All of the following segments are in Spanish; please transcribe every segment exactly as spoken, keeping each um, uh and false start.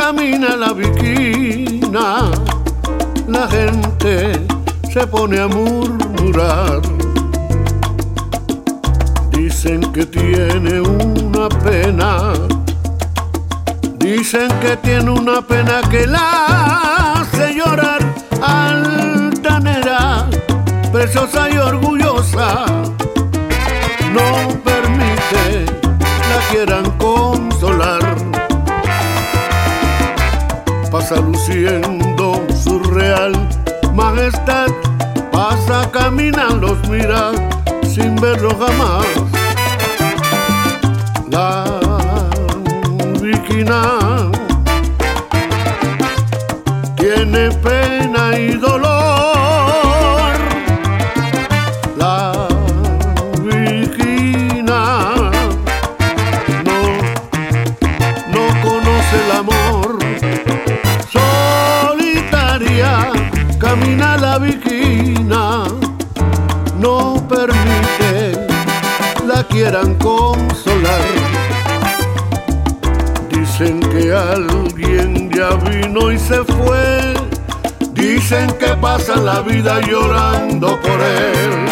camina la Viquina, la gente se pone a murmurar. Dicen que tiene una pena, dicen que tiene una pena que la hace llorar. Altanera, preciosa y orgullosa, no permite la quieran consolar. Pasa luciendo su real majestad, pasa, camina, los mira sin verlo jamás. La Viquina tiene pena y dolor. La Viquina no, no conoce el amor. Solitaria camina la Viquina, no permite la quieran consolar. Dicen que alguien ya vino y se fue, dicen que pasa la vida llorando por él.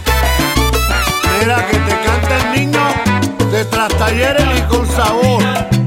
Mira que te canta el niño de Tras Talleres y con sabor.